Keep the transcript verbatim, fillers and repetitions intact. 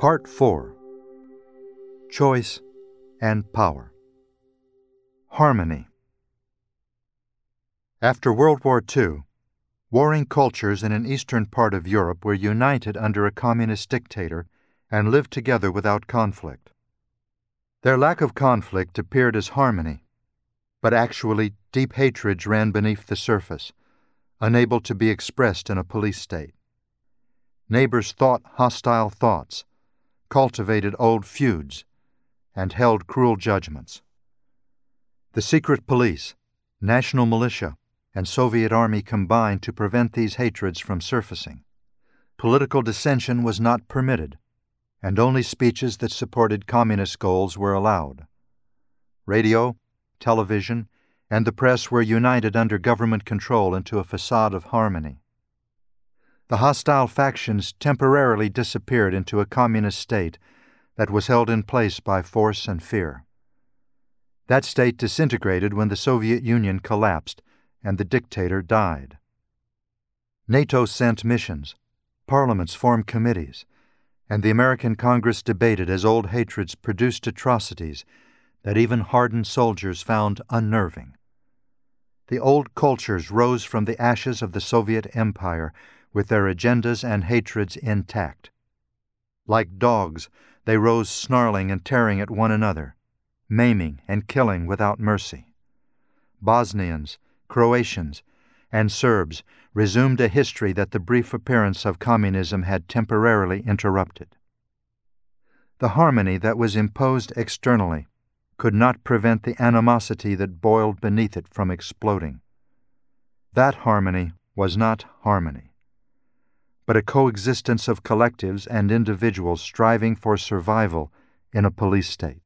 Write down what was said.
Part four. Choice and Power. Harmony. After World War Two, warring cultures in an eastern part of Europe were united under a communist dictator and lived together without conflict. Their lack of conflict appeared as harmony, but actually deep hatreds ran beneath the surface, unable to be expressed in a police state. Neighbors thought hostile thoughts, cultivated old feuds, and held cruel judgments. The secret police, national militia, and Soviet army combined to prevent these hatreds from surfacing. Political dissension was not permitted, and only speeches that supported communist goals were allowed. Radio, television, and the press were united under government control into a facade of harmony. The hostile factions temporarily disappeared into a communist state that was held in place by force and fear. That state disintegrated when the Soviet Union collapsed and the dictator died. NATO sent missions, parliaments formed committees, and the American Congress debated as old hatreds produced atrocities that even hardened soldiers found unnerving. The old cultures rose from the ashes of the Soviet Empire with their agendas and hatreds intact. Like dogs, they rose snarling and tearing at one another, maiming and killing without mercy. Bosnians, Croatians, and Serbs resumed a history that the brief appearance of communism had temporarily interrupted. The harmony that was imposed externally could not prevent the animosity that boiled beneath it from exploding. That harmony was not harmony, but a coexistence of collectives and individuals striving for survival in a police state.